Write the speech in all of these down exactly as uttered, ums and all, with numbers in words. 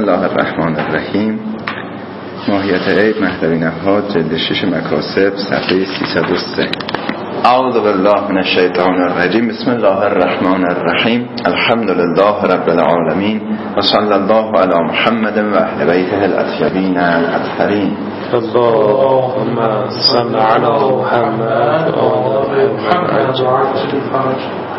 الله الرحمن الرحیم. ماهیت عیب مهدوی نهاد جلد شش مکاسب صفحه سیصد و سه. اعوذ بالله من الشیطان الرجیم. بسم الله الرحمن الرحیم. الحمد لله رب العالمین و صلی الله علی محمد و اهل بیته الاطیبین الاطهرین. اللهم صل علی محمد و آل محمد.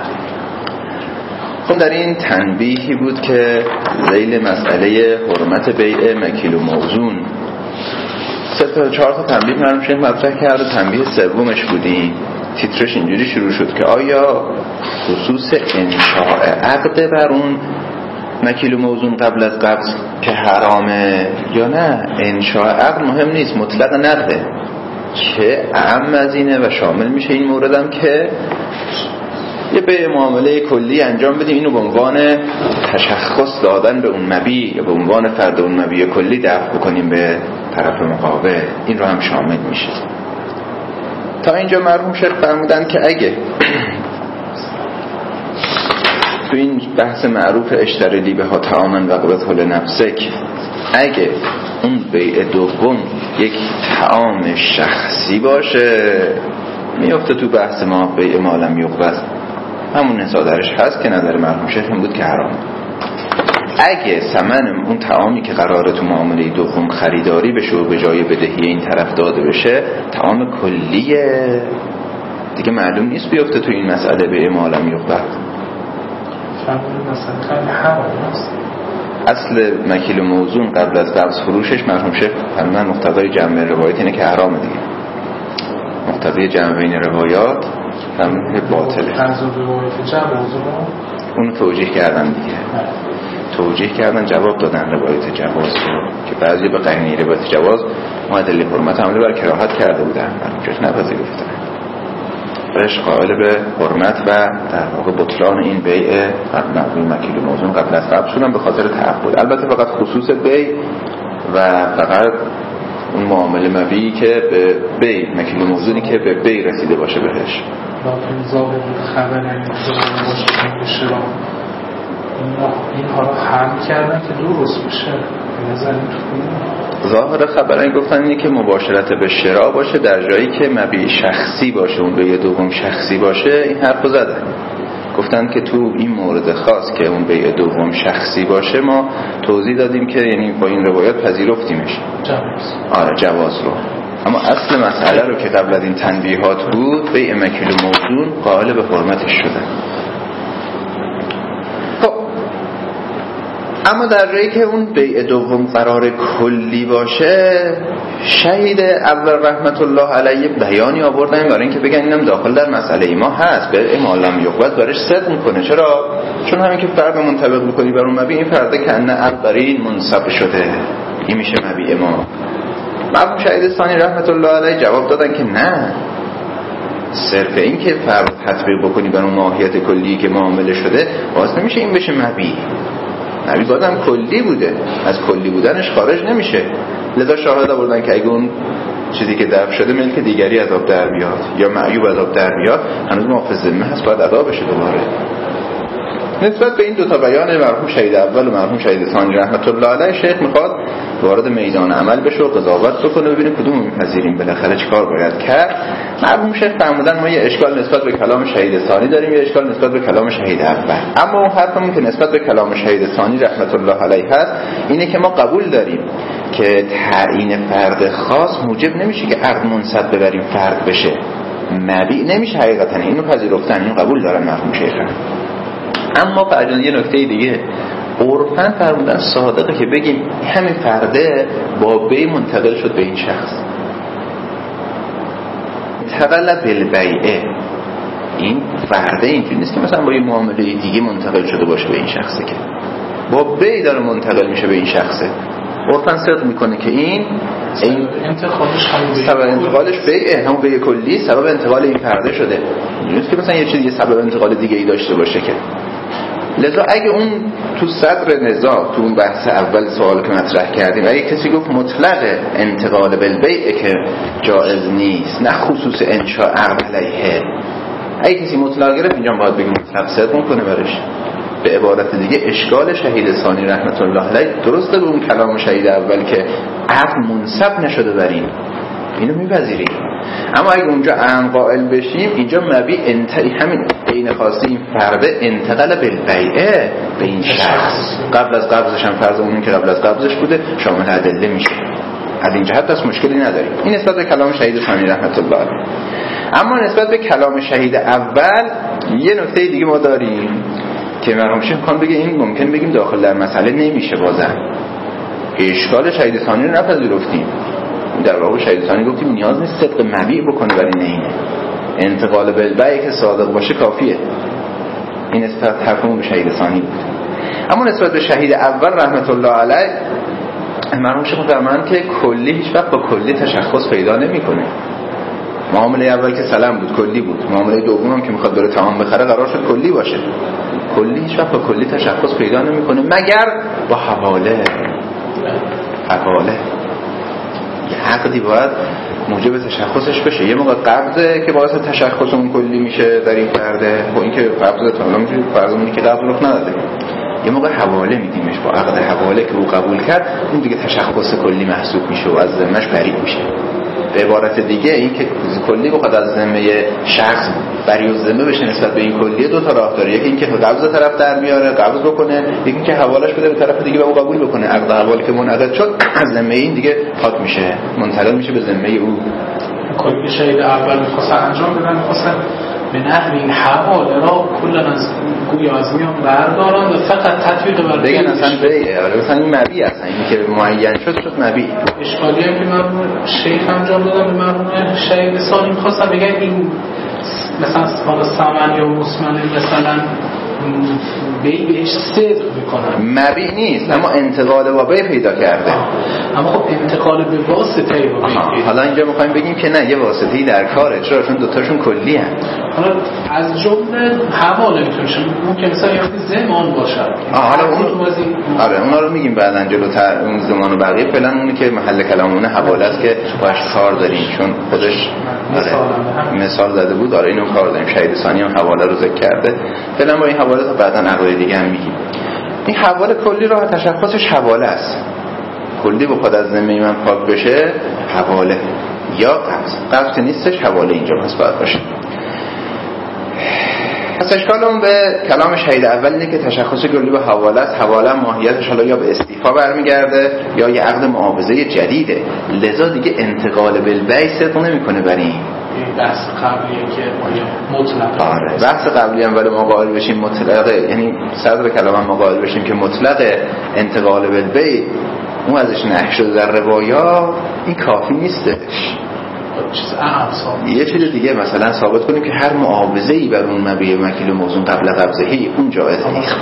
خب در این تنبیهی بود که ذیل مسئله حرمت بیع مکیل و موزون سه تا چهار تا تنبیه مرحوم شیخ مطرح کرد و تنبیه سومش بودیم. تیترش اینجوری شروع شد که آیا خصوص انشاء عقد بر اون مکیل و موزون قبل از قبض که حرامه یا نه؟ انشاء عقد مهم نیست، مطلق نقده که اعم از اینه و شامل میشه این موردم که یه به معامله کلی انجام بدیم، اینو به عنوان تشخص دادن به اون مبیع یا به عنوان فرد اون مبیع کلی دفع بکنیم به طرف مقابل، این رو هم شامل میشه. تا اینجا مرحوم شیخ فرمودن که اگه تو این بحث معروف اشتری لی بها طعاما وقبضه لنفسک، اگه اون بیع دوم یک طعام شخصی باشه میفته تو بحث ما بیع ما لم یقبض، همون نظارش هست که نظر مرحوم شیخ این بود که حرام. اگه ثمن اون طعامی که قراره تو معامله دوم خریداری بشه و به جای بدهی این طرف داده بشه طعام کلیه، دیگه معلوم نیست بیفته تو این مسئله بیع ما لم یقبض. اصل مکیل موزون قبل از قبض فروشش مرحوم شیخ فرمودن مقتضای جمع روایات اینه که حرامه دیگه. مقتضای جمع بین روایات فرمودن باطله. اون توجیه کردن دیگه. توجیه کردن جواب دادن روایت جواز رو که بعضی به قرینه روایت جواز معدل حرمت حمله بر کراهت کرده بودن، مرحوم شیخ نپذیرفتن. برش قائل به حرمت و در واقع بطلان این بیع فرمودن مکیل موزون قبل از قبض شدن به خاطر تعهد. البته فقط خصوص بیع و فقط اون معامله مبیعی که به بیع مکیل موزونی که به بیع رسیده باشه بهش. لکن ظاهر خبر این باشه که شرا این ها رو حل کردن که درست بشه. ظاهر خبر این گفتن اینه که مباشرت به شرا باشه در جایی که مبیع شخصی باشه، اون بیع دوم شخصی باشه. این حرفو زدن، گفتن که تو این مورد خاص که اون بیع دوم شخصی باشه ما توضیح دادیم که یعنی با این روایت پذیرفتیمش جواز. آره جواز رو. اما اصل مسئله رو که قبل از این تنبیهات بود بیع مکیل و موزون قائل به حرمتش شدن. اما در جایی که اون بیع دوم قرار کلی باشه، شهید اول رحمت الله علیه بیانی آوردن برای اینکه بگن اینم داخل در مسئله ما هست، به ما لم یقبض برش صدق میکنه. چرا؟ چون همین که فرد منطبق بکنی بر اون مبیع، این فرده کنه اولین منصب شده، این میشه مبیع ما. مرحوم شهید ثانی رحمت الله علیه جواب دادن که نه، صرف این که فرد تطبیق بکنی بر اون ماهیت کلی که معامله شده باز نمیشه این بشه مبیع. نبی بادم کلی بوده، از کلی بودنش خارج نمیشه. لذا شاهد آوردن که اگه اون چیزی که دفع شده ملک دیگری از آب در بیاد یا معیوب از آب در بیاد هنوز محافظ ذمه هست، باید ادا بشه دوباره. نسبت به این دوتا بیان مرحوم شهید اول و مرحوم شهید ثانی رحمت الله علیه شیخ میخواد وارد میدان عمل بشه و قضاوت بکنه ببینیم کدوم میپذیریم، بالاخره چیکار باید کرد. مرحوم شیخ فرمودن ما یه اشکال نسبت به کلام شهید ثانی داریم، یه اشکال نسبت به کلام شهید اول. اما اون حرفمون که نسبت به کلام شهید ثانی رحمت الله علیه هست اینه که ما قبول داریم که تعیین فرد خاص موجب نمیشه که عقد منصب ببریم فرد بشه مبیع نمیشه حقیقتا، اینو پذیرفتن، اینو قبول دارن مرحوم شیخ. اما فرجان یه نکته دیگه عرفاً فرمودن صادقه که بگیم همین فرده با بی منتقل شد به این شخص، انتقل بالبیعه. این فرده اینجوری نیست که مثلا با یه معامله دیگه منتقل شده باشه به این شخصه، که با بی داره منتقل میشه به این شخصه. عرفاً صدق میکنه که این این انتقالش سبب انتقالش بیعه، همون بیع کلی سبب انتقال این فرده شده، نیست که مثلا یه چیز یه سبب انتقال دیگه ای داشته باشه که. لذا اگه اون تو صدر نزاع تو اون بحث اول سوال که مطرح کردیم اگه کسی گفت مطلق انتقال بالبیع که جائز نیست نه خصوص انشاء عقد علیه، اگه کسی مطلق گرفت اینجا باید بگیم مطلق صدق میکنه برش. به عبارت دیگه اشکال شهید ثانی رحمت الله علیه درسته به اون کلام شهید اول که عقل منصب نشده بر این، اینو میپذیریم. اما اگه اونجا عام قائل بشیم، اینجا مبی انتهی همین عین خاصی این فرده انتقال بالبیعه به این شخص، قبل از قبضش هم فرض اون که قبل از قبضش بوده شامل ادله میشه. از این جهت دست مشکلی نداریم. این نسبت به کلام شهید ثانی رحمت الله علیه. اما نسبت به کلام شهید اول یه نکته دیگه ما داریم که مرحوم شیخ میخوان بگه این ممکن بگیم داخل در مسئله نمیشه، بازم اشکال شهید ثانی رو نپذیرفتیم. در واقع شهید ثانی گفتیم نیاز نیست صدق مبیع بکنه برای اینه، انتقال بالبیع که صادق باشه کافیه. این نسبت حرفمون به شهید ثانی بود. اما نسبت به شهید اول رحمت الله علیه مرحوم شیخ فرمودند که کلی هیچ وقت با کلی تشخص پیدا نمیکنه. معامله اول که سلام بود کلی بود، معامله دوم هم که میخواد بره تمام بخره قرار شد کلی باشه. کلی هیچ وقت با کلی تشخص پیدا نمیکنه مگر با حواله. حواله یه عقدی باید موجب تشخصش بشه. یه موقع قبضه که باعث تشخص اون کلی میشه در این فرده، با اینکه قبضه تا میشه فرضمونی که قبض رخ نداده. یه موقع حواله میدیمش، با عقد حواله که او قبول کرد اون دیگه تشخص کلی محسوب میشه و از ذمه‌اش بری میشه. به عبارت دیگه این که کلی بخواد از ذمه شخص بری و ذمه بشه نسبت به این کلیه دو تا راه داره. یکی این که قبض طرف در میاره قبض بکنه، یکی این که حوالهش بده به طرف دیگه و او قبول بکنه. عقد حواله که منعقد شد از ذمه این دیگه پاک میشه، منتقل میشه به ذمه او. کلی شهید اول می‌خواستن انجام بدن، می‌خواستن به نحوی این حواله را کلا از گویا از میان بردارن و فقط تطبیق بر بگن اصلا بیعه. آره مثلا این مبیع اصلا این که معین شد شد مبیع. اشکالی هم که مرحوم شیخ انجام دادن به مرحوم شهید ثانی می‌خواستن بگن این مثلا حالا ثمن یا مسمن مثلا بی بهش صدق میکنن، مبیع نیست اما انتقال با بی پیدا کرده. اما خب انتقال به واسطه با بی. حالا اینجا میخوایم بگیم که نه یه واسطه‌ای در کاره، چرا چون دوتاشون کلی هست. حالا از جمله حواله میتونه ممکن مثلا یه زمان باشه. حالا اون آره اونا رو میگیم بعداً جلوتر اون زمان و بقیه. فعلا اونی که محل کلامونه حواله است که باش کار داریم، چون خودش آره مثال زده بود. آره اینو کار داریم. شهید ثانی هم حواله رو ذکر کرده. فعلا با این حواله تا بعداً عقاید دیگه هم میگیم. این حواله کلی راه تشخصش حواله است. کلی بخواد از ذمه من پاک بشه حواله یا قبض. قبض نیستش، حواله اینجا پس باید باشه. پس اشکالمون به کلام شهید اول اینه که تشخص کلی به حواله است. حواله ماهیتش حالا یا به استیفا برمیگرده یا یه عقد معاوضه جدیده، لذا دیگه انتقال بالبیع صدق نمیکنه. برای این بحث قبلیه که مطلق. آره بحث قبلی هم ولی ما قائل بشیم مطلقه، یعنی صدر کلام هم ما قائل بشیم که مطلق انتقال بالبیع اون ازش نهی شده در روایا، این کافی نیستش. یه چیز دیگه مثلا ثابت کنیم که هر معاوضه‌ای بر اون مبیع مکیل موزون قبل قبضه‌ای اون جایز نیست.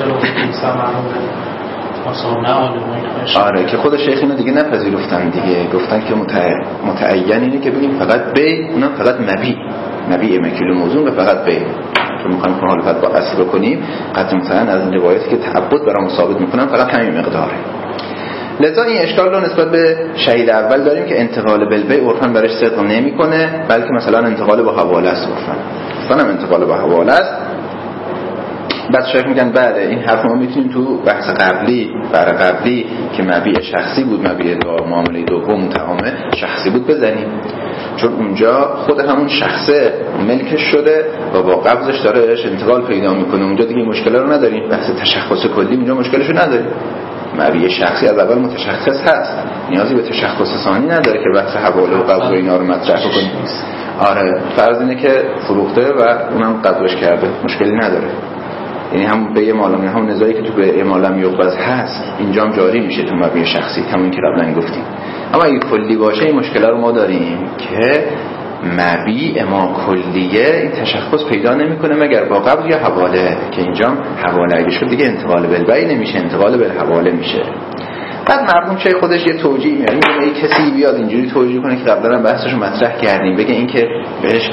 آره که خود شیخ اینو دیگه نپذیرفتن دیگه، گفتن که متعین اینه که بگیم فقط بی، اونا فقط مبیع مبیع مکیل موزون و فقط بی. چون میخوایم که مخالفت با اصل بکنیم قطع متعین از این روایتی که تعبد برامون ثابت میکنن فقط همین مقداره. لذا این اشکال رو نسبت به شهید اول داریم که انتقال بالبیع عرفاً برش صدق نمیکنه، بلکه مثلا انتقال با حواله است. عرفاً مثلا انتقال با حواله است. بعد شیخ میگن بعد این حرف ما میتونیم تو بحث قبلی بر قبلی که مبیع شخصی بود، مبیع دو معامله دوم متهامه شخصی بود بزنیم، چون اونجا خود همون شخصه ملکش شده و با قبضش داره انتقال پیدا میکنه. اونجا دیگه مشکل رو نداریم. بحث تشخص کلی اونجا مشکلشو نداریم. مبیع شخصی از اول متشخص هست، نیازی به تشخص ثانی نداره که بحث حواله و قبض و اینا رو مطرح کنیم. آره فرض اینه که فروخته و اونم قبضش کرده، مشکلی نداره. یعنی هم به مالم هم نزاعی که تو به مالم یقبض هست اینجا هم جاری میشه تو مبیع شخصی، همون که قبلا گفتیم. اما اگه کلی باشه این مشکل رو ما داریم که مبیع ما کلیه این تشخص پیدا نمیکنه مگر با قبض یا حواله، که اینجا حواله اگه شد دیگه انتقال بالبیع نمیشه، انتقال بالحواله میشه. بعد مرحوم شیخ خودش یه توجیه میاره، میگه ای کسی بیاد اینجوری توجیه کنه که قبلا بحثش رو مطرح کردیم، بگه این که بهش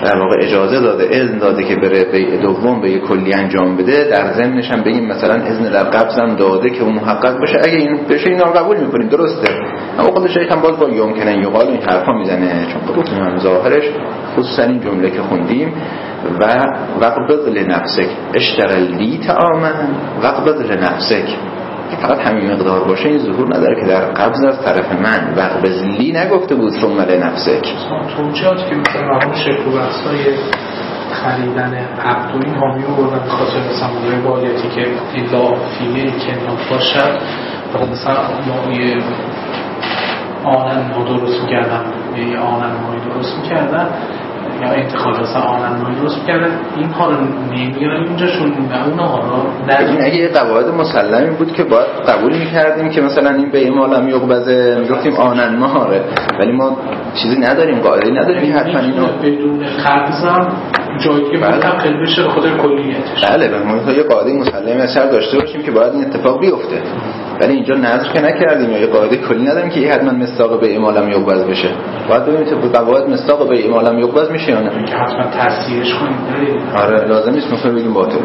در واقع اجازه داده، اذن داده که بره بیع دوم به کلی انجام بده، در ضمنش هم بگیم مثلا اذن در قبض هم داده که اون محقق باشه، اگه این بشه اینا رو قبول میکنیم، درسته. اما خود شیخ هم باز با یمکنه یقال این حرفا میزنه، چون گفتیم هم ظاهرش خصوصا این جمله که خوندیم و وقبض لنفسک اشتغل لی تعاما وقبض لنفسک، فقط همین مقدار باشه این ظهور نداره که در قبض از طرف من وقبض لی نگفته بود ثم لنفسک. توجیهاتی که مثلا مرحوم شیخ تو بحثای خریدن عبد و این حامی رو بردن به خاطر مثلا موضوع بالیتی که الا فیمیلی که نام باشد، فقط مثلا نوعی آنن ما درست میکردن یه آنن مایی درست میکردن یا انتخاب مثلا آنن مایی درست میکردن، این ها رو نمیاریم اینجا چون اون ها رو این اگه یه قواعد مسلمی بود که باید قبول میکردیم که مثلا این به ایمالم یقبضه میگفتیم آنن ماره، ولی ما چیزی نداریم، قاعده نداریم حتما اینو بدون قبضم جایی که منتقل بشه به خاطر کلیتش. بله بله ما یه قاعده مسلمی اثر داشته باشیم که باید این اتفاق بیفته، ولی اینجا نظر که نکردیم یا یه قاعده کلی نداریم که حتما مصداق به ایمالم یقبض بشه. باید ببینیم تو قواعد مصداق به ایمالم یقبض میشه یا نه، که حتما تصحیحش کنیم. آره لازم نیست مثلا بگیم باطل.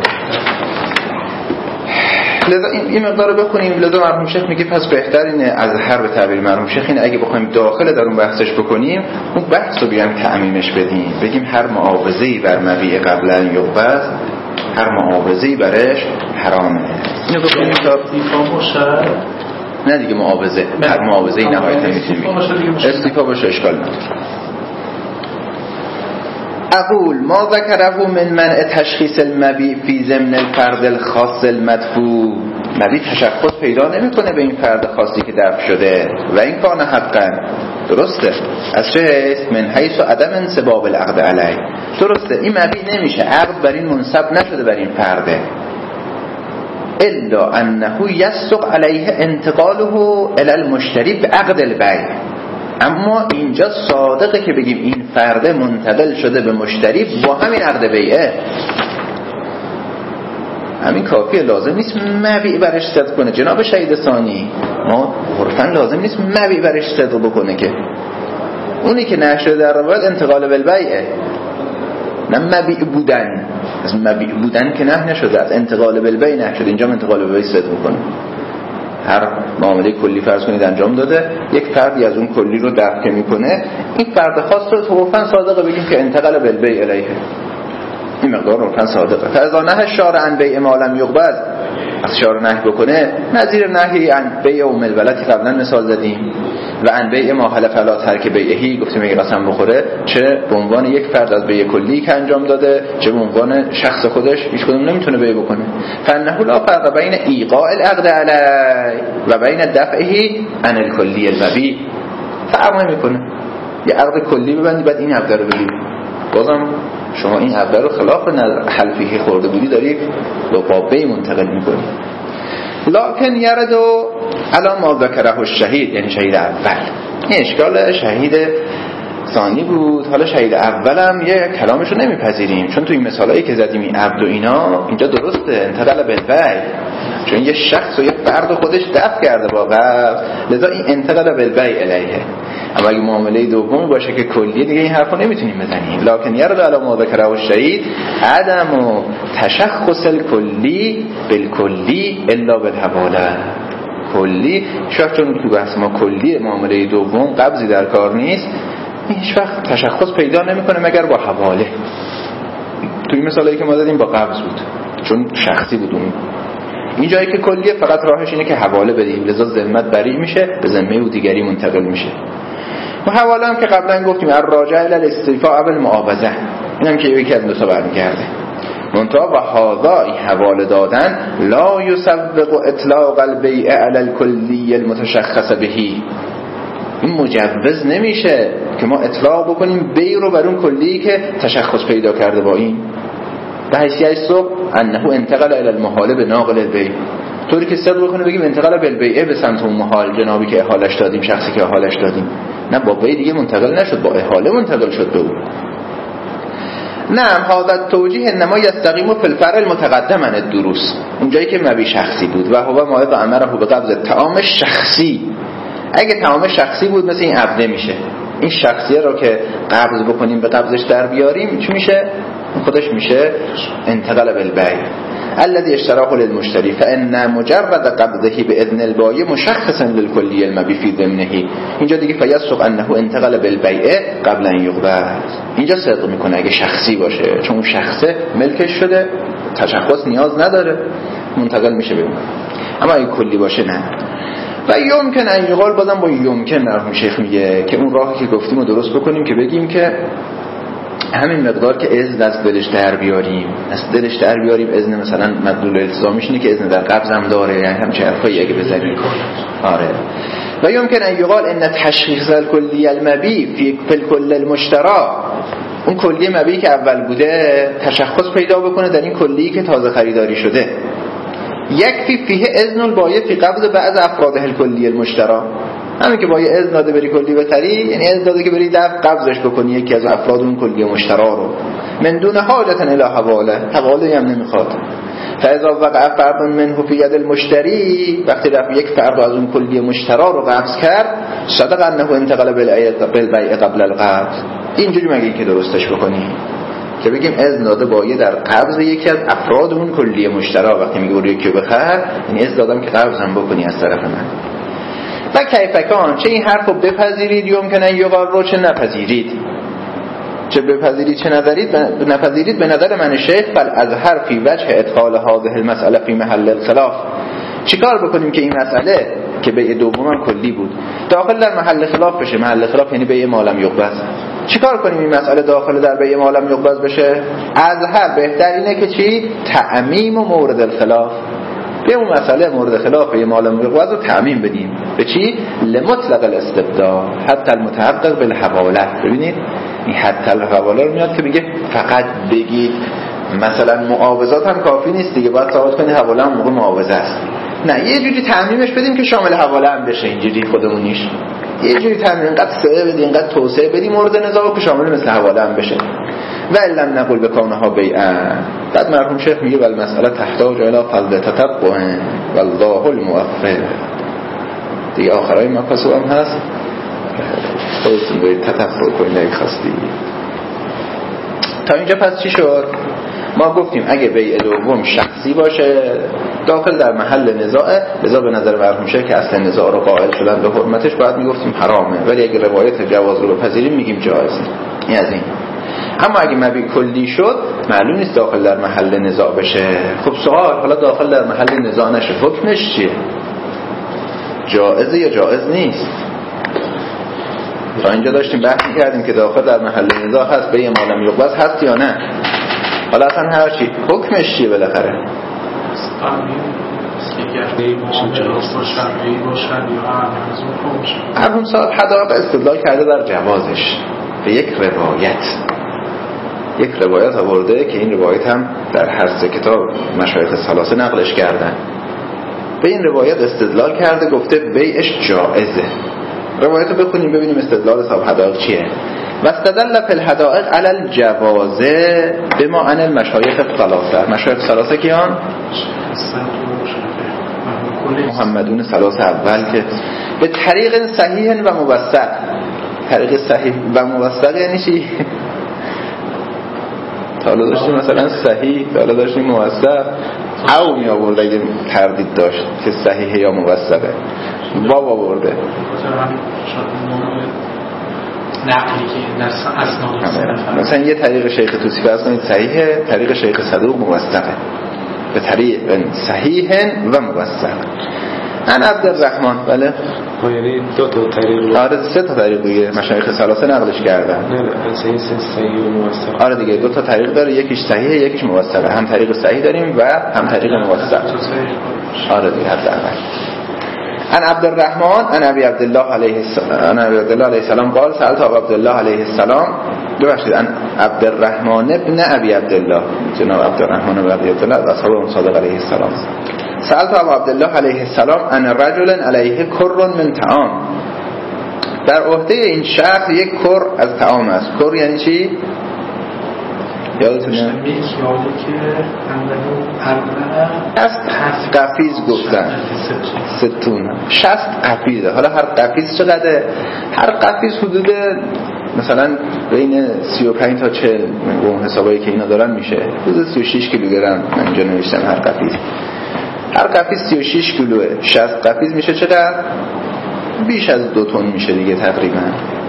لذا این این مقدار رو بخونیم. لذا مرحوم شیخ میگه پس بهتر اینه از هر به تعبیر مرحوم شیخ اینه اگه بخوایم داخل در اون بحثش بکنیم اون بحث رو بیان تعمیمش بدیم، بگیم هر معاوضه‌ای بر مبیع قبلا یقبض هر معاوضه‌ای برش حرامه. اینو بخونیم تا استیفا باشه. نه دیگه معاوضه، هر معاوضه‌ای نهایتا میتونیم استیفا باشه، اشکال نداره. اقول ما ذکره من منع تشخیص المبیع فی ضمن الفرد الخاص المدفوع، مبیع تشخص پیدا نمیکنه به این فرد خاصی که دفع شده و این کان حقا، درسته. از چه حیث؟ من حیث عدم انصباب العقد علیه، درسته این مبیع نمیشه، عقد بر این منصب نشده بر این فرده، الا انه یصدق علیه انتقاله الی المشتری بعقد البیع، اما اینجا صادقه که بگیم این فرده منتقل شده به مشتری با همین عقد بیعه، همین کافیه، لازم نیست مبیع برش صدق کنه. جناب شهید ثانی ما عرفاً لازم نیست مبیع برش صدق بکنه، که اونی که نشده در روایت انتقال بالبیعه، نه مبیع بودن، از مبیع بودن که نه نشده، از انتقال بالبیع نه شده، اینجا انتقال بالبیع صدق میکنه. هر معامله کلی فرض کنید انجام داده، یک فردی از اون کلی رو دفع میکنه، این فرد خاص رو توفن صادقه بگیم که انتقال بالبیع الیه، این مقدار عرفاً صادقه. فاذا نهى الشارع عن بیع ما لم یقبض، از شارع نهی بکنه نظیر نهی عن بیع ام الولد که قبلا مثال زدیم و عن بیع ما حلف علی ترک بیعهی، گفتیم اگه قسم بخوره چه به عنوان یک فرد از بیع کلی که انجام داده چه به عنوان شخص خودش هیچ کدوم نمیتونه بیع بکنه. فانه لا فرق بین ایقاع العقد علی و بین دفعه عن الکلی المبیع، فرق نمیکنه. یه عقد کلی ببندی بعد این عقد رو بگیری، بازم شما این عقد رو خلاف حلفی خورده بودی داری با بیع منتقل میکنی. لکن یردو علی ما ذکره الشهید، یعنی شهید اول، این اشکال شهید ثانی بود. حالا شهید اولم یه کلامشو نمیپذیریم، چون تو این مثالایی که زدیم این عبد و اینا اینجا درسته انتقال بالبیع، چون یه شخص و یه فرد خودش دفع کرده با قبض، لذا این انتقال بالبیع الیه. اما اگه معامله دومی باشه که کلیه دیگه این حرفو نمیتونیم بزنیم. لکن یرد علی ما ذکره الشهید عدم و تشخص الکلی بالکلی الا بالحواله، کلی شاید چون تو بحث ما کلی معامله دوم قبضی در کار نیست، هیچ وقت تشخص پیدا نمیکنه مگر با حواله. تو این مثالایی که ما دادیم با قبض بود چون شخصی بود اون. این جایی که کلیه فقط راهش اینه که حواله بدیم، لذا ذمت بری میشه به ذمه او دیگری منتقل میشه. و حواله هم که قبلا گفتیم الراجع الی الاستیفاء اول معاوضه، اینم که یکی از دو تا برمیگرده. منتها و هذا این حواله دادن لا یسوق اطلاق البیع علی الکلی المتشخص بهی، این مجوز نمیشه که ما اطلاق بکنیم بیع رو بر اون کلی که تشخص پیدا کرده با این. به حیثیت سوق انه انتقل الی المحال به ناقل البیع، طوری که صدق بکنه بگیم انتقال بالبیع به سمت اون محال، جنابی که احالش دادیم، شخصی که احالش دادیم، نه با بیع دیگه منتقل نشد، با احاله منتقل شد به اون. نعم هذا توجیه انما یستقیم فی الفرع المتقدم عن الدروس، اونجایی که مبیع شخصی بود و هو ما امره به قبض الطعام شخصی، اگه طعام شخصی بود مثل این عبده میشه، این شخصیه رو که قبض بکنیم به قبضش در بیاریم چی میشه؟ خودش میشه انتقال بالبیع الذي اشتراه للمشتري فان مجرد قبضه باذن البائع مشخصا للكلي المبيع في ضمنه. اینجا دیگه فیصدق انه انتقل بالبیع قبل ان یقبض. اینجا صدق میکنه اگه شخصی باشه، چون اون شخصه ملکش شده، تشخص نیاز نداره، منتقل میشه به اون. اما اگه کلی باشه نه. و یمکن ان یقال، بازم با یمکن مرحوم شیخ میگه که اون راهی که گفتیم رو درست بکنیم که بگیم که همین مقدار که اذن از دلش در بیاریم، از دلش در بیاریم اذن مثلا مدلول التزامش اینه که اذن در قبض هم داره، یعنی هم چرخایی اگه بزنیم. آره. و یمکن ان یقال ان تشخیص الکلی المبیع فی الکل المشترا، اون کلی مبیعی که اول بوده تشخص پیدا بکنه در این کلی که تازه خریداری شده. یکفی فیه اذن البایع فی قبض بعض افراده الکلی المشترا، همین که با یه اذن داده بری کلی بخری، یعنی اذن داده که بری دفع قبضش بکنی یکی از افراد اون کلی مشترا رو، من دون حاجت الی حواله، حواله هم نمیخواد. فاذا وقع فرد منه فی ید المشتری، وقتی رفت یک فرد از اون کلی مشترا رو قبض کرد، صدق انه انتقل بالبیع قبل القبض. اینجوری مگه که درستش بکنی که بگیم اذن داده با یه در قبض یکی از افراد اون کلی مشترا، وقتی میگه برو یکی بخر، یعنی اذن دادم که قبضم بکنی از طرف من. و کیفکان، چه این حرف رو بپذیرید یمکنن یقال رو، چه نپذیرید، چه بپذیرید چه نظرید نپذیرید به نظر من شیخ بل از حرفی وجه ادخال هذه المسئله فی محل الخلاف. چیکار بکنیم که این مسئله که بیع دوم هم کلی بود داخل در محل خلاف بشه؟ محل خلاف یعنی بیع ما لم یقبض. چیکار کنیم این مسئله داخل در بیع ما لم یقبض بشه؟ از هر بهتر اینه که چی؟ تعمیم و مورد الخلاف. به اون مسئله مورد خلاف بیع ما لم یقبض رو تعمیم بدیم. به چی؟ لمطلق الاستبداء حتی المتحقق بالحواله. ببینید این حتی الحواله رو میاد که میگه فقط بگید مثلا معاوضات هم کافی نیست دیگه، باید ثابت کنی حواله هم موقع معاوضه است. نه، یه جوری تعمیمش بدیم که شامل حواله هم بشه، اینجوری خودمونیش یه جوری تعمیم، اینقدر سعه بدیم اینقدر توسعه بدیم مورد نزاع که شامل مثل حواله هم بشه. و علم نقول بکانها بیعا. بعد مرحوم شیخ میگه بل مسئله تحتاج الى فضل تتبع والله الموفق. دیگه آخرای مقاصد هم هست، خودتون باید تتبع کنید اگه خواستی. تا اینجا پس چی شد؟ ما گفتیم اگه بیع دوم شخصی باشه داخل در محل نزاعه، لذا به نظر مرحوم شیخ که اصل نزاع رو قائل شدن به حرمتش باید میگفتیم حرامه، ولی اگه روایت جواز رو بپذیریم میگیم جایزه. این از این. اما اگه مبیع کلی شد معلوم نیست داخل در محل نزاع بشه. خب سوال، حالا داخل در محل نزاع نشه حکمش چیه؟ جایزه یا جایز نیست؟ تا اینجا داشتیم بحث کردیم که داخل در محل نزاع هست، بیع ما لم یقبض هست یا نه. حالا اصلا هر چی حکمش چیه بالاخره؟ مرحوم صاحب حداقل استدلال کرده در جوازش به یک روایت، یک روایت آورده که این روایت هم در هر سه کتاب مشایخ ثلاثه نقلش کردن. به این روایت استدلال کرده، گفته بیعش جائزه. روایت رو بخونیم ببینیم استدلال صاحب حداقل چیه. و استدل فی الحدائق علی الجواز بما ان المشایخ الثلاثه. مشایخ ثلاثه کیان؟ محمدون ثلاثه اول که به طریق صحیح و موثق. طریق صحیح و موثق یعنی چی؟ تا حالا داشتیم مثلا صحیح، تا حالا داشتیم موثق، او می آورده اگه تردید داشت که صحیحه یا موثقه باب آورده نقلی که در اسناد مثلا یه طریق شیخ توسی به اسناد صحیحه، طریق شیخ صدوق موثقه، به طریق صحیح و موثق. ان عبدالرحمن بله یعنی دو تا طریق، آره سه تا طریق دیگه مشایخ ثلاثه نقلش کردن. نه نه صحیح صحیح و موثق. آره دیگه دو تا طریق داره، یکیش صحیحه یکیش موثقه. هم طریق صحیح داریم و هم طریق موثق. آره دیگه حداقل. ان عبدالرحمن ان ابي عبد الله علیه السلام ان ابي عبد الله علیه السلام قال سألت ابو عبد الله علیه السلام، ببخشید ان عبدالرحمن ابن ابي عبد الله، جناب عبدالرحمن ابن ابي عبد الله اصحاب صادق علیه السلام. سألت ابو عبد الله علیه السلام ان رجل علیه کر من طعام، در عهده این شخص یک کر از طعام است. کر یعنی چی؟ یادتونه میکیالی که شصت قفیز گفتن ستون شصت قفیزه. حالا هر قفیز چقدره؟ هر قفیز حدود مثلا بین سی و پنج تا چهل به اون حسابایی که اینا دارن میشه حدود سی و شش کیلوگرم. من اینجا نوشتم هر قفیز هر قفیز سی و شش کیلوه. شصت قفیز میشه چقدر؟ بیش از دو تن میشه دیگه تقریبا.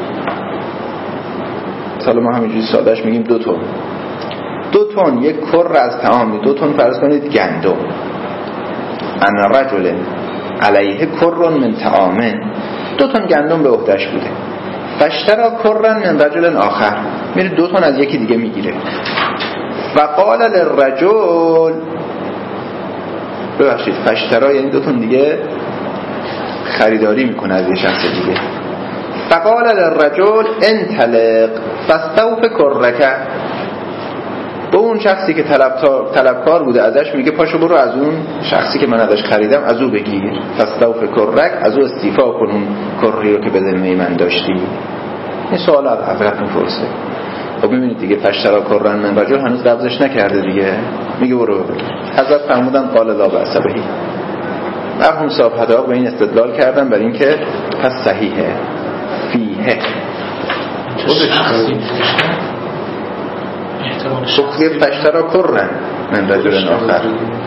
حالا ما همینجوری سادهش میگیم دو تن. دو تن یک کر از طعام، دو تن فرض کنید گندم. ان رجل علیه کر من طعام، دو تن گندم به عهدهش بوده. فاشترى کرا من رجل آخر، میره دو تن از یکی دیگه میگیره. و قال للرجل، ببخشید فاشترى یعنی دو تن دیگه خریداری میکنه از یه شخص دیگه. فقال للرجل انطلق فاستوف کرک، به اون شخصی که طلبکار بوده ازش میگه پاشو برو از اون شخصی که من ازش خریدم از او بگیر. فاستوف کرک، از او استیفا کن اون کری رو که به ذمه من داشتی. این سوال از حضرت میپرسه. خب میبینید دیگه فاشترى کرا من رجل هنوز قبضش نکرده دیگه، میگه برو بگیر. حضرت فرمودن قال لا بأس به. مرحوم صاحب حداق به این استدلال کردن برای این که پس صحیحه فیه سخیه فاشترى کرا من رجل آخر.